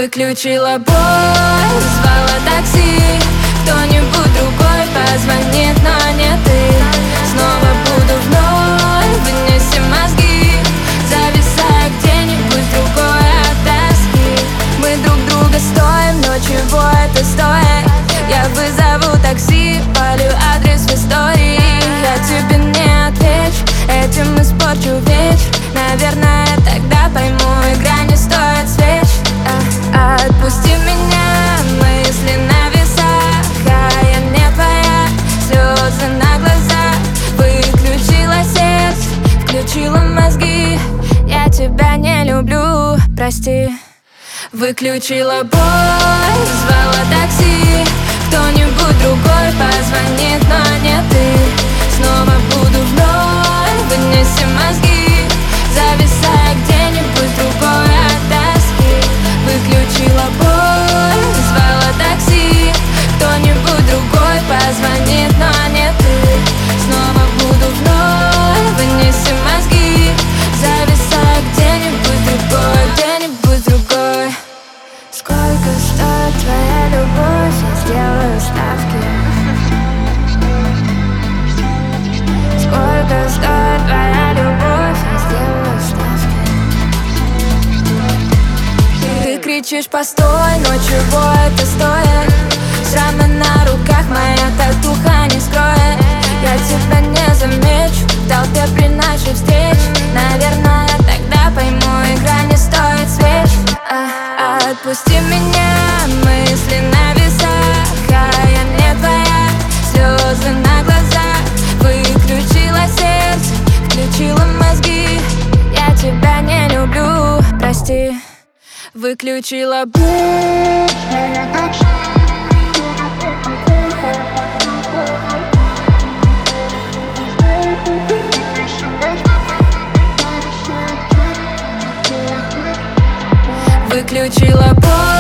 Выключила бой, звала такси. Кто-нибудь другой позвонит, но не ты. Снова буду вновь, вынеси мозги, зависая где-нибудь другой от тоски. Мы друг друга стоим, но чего это стоит? Я вызову такси, полю адрес в истории. Я тебе не отвечу, этим испорчу вечер. Наверное, тогда пойму, игра не стоит свеч. Отпусти меня, мысли на весах, а я не твоя, слезы на глазах. Выключила сердце, включила мозги. Я тебя не люблю, прости. Выключила бой, звала такси. Кто-нибудь другой позвонит, но не ты. Снова буду вновь, вынеси мозги, зависая где-нибудь другой от тоски. Выключила бой, звала такси. Кто-нибудь другой позвонит, но не ты. Снова буду вновь, вынеси мозги, зависая где-нибудь другой, где-нибудь другой. Сколько стоит твоя любовь, я сделаю ставки. Сколько стоит твоя любовь, я сделаю ставки. Ты кричишь постой, но чего это стоит? Шрамы на руках, моя татуха не скроет. Я тебя не замечу в толпе при нашей встрече. Наверное, тогда пойму, игра не стоит свеч. Отпусти меня, мысли на весах, а я не твоя, слезы на глазах. Выключила сердце, включила мозги. Я тебя не люблю, прости. Выключила Выключила боль.